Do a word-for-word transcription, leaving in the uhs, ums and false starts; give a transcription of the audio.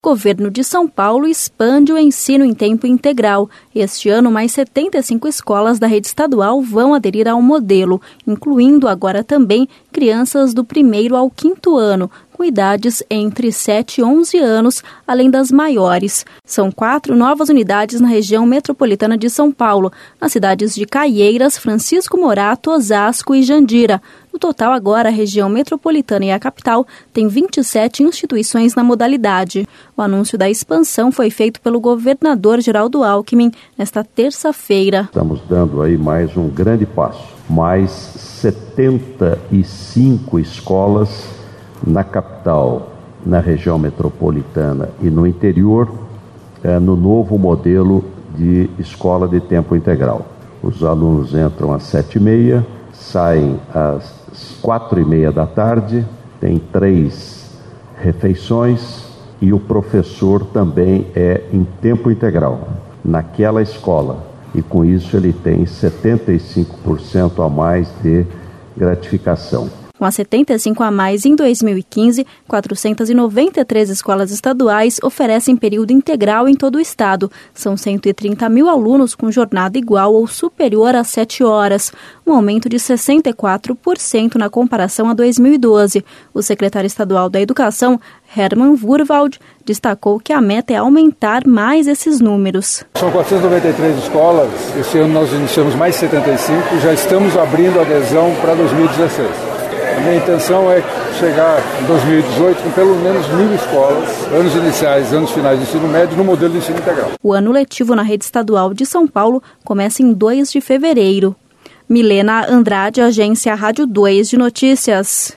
Governo de São Paulo expande o ensino em tempo integral. Este ano, mais setenta e cinco escolas da rede estadual vão aderir ao modelo, incluindo agora também crianças do primeiro ao quinto ano, com idades entre sete e onze anos, além das maiores. São quatro novas unidades na região metropolitana de São Paulo, nas cidades de Caieiras, Francisco Morato, Osasco e Jandira. No total, agora, a região metropolitana e a capital têm vinte e sete instituições na modalidade. O anúncio da expansão foi feito pelo governador Geraldo Alckmin nesta terça-feira. Estamos dando aí mais um grande passo. Mais setenta e cinco escolas na capital, na região metropolitana e no interior, é, no novo modelo de escola de tempo integral. Os alunos entram às sete e meia, saem às quatro e meia da tarde, tem três refeições e o professor também é em tempo integral naquela escola. E com isso ele tem setenta e cinco por cento a mais de gratificação. Com as setenta e cinco a mais em dois mil e quinze, quatrocentas e noventa e três escolas estaduais oferecem período integral em todo o estado. São cento e trinta mil alunos com jornada igual ou superior a sete horas, um aumento de sessenta e quatro por cento na comparação a dois mil e doze. O secretário estadual da Educação, Hermann Wurwald, destacou que a meta é aumentar mais esses números. São quatrocentas e noventa e três escolas, esse ano nós iniciamos mais setenta e cinco e já estamos abrindo adesão para dois mil e dezesseis. A minha intenção é chegar em dois mil e dezoito com pelo menos mil escolas, anos iniciais, anos finais do ensino médio, no modelo de ensino integral. O ano letivo na rede estadual de São Paulo começa em dois de fevereiro. Milena Andrade, Agência Rádio dois de Notícias.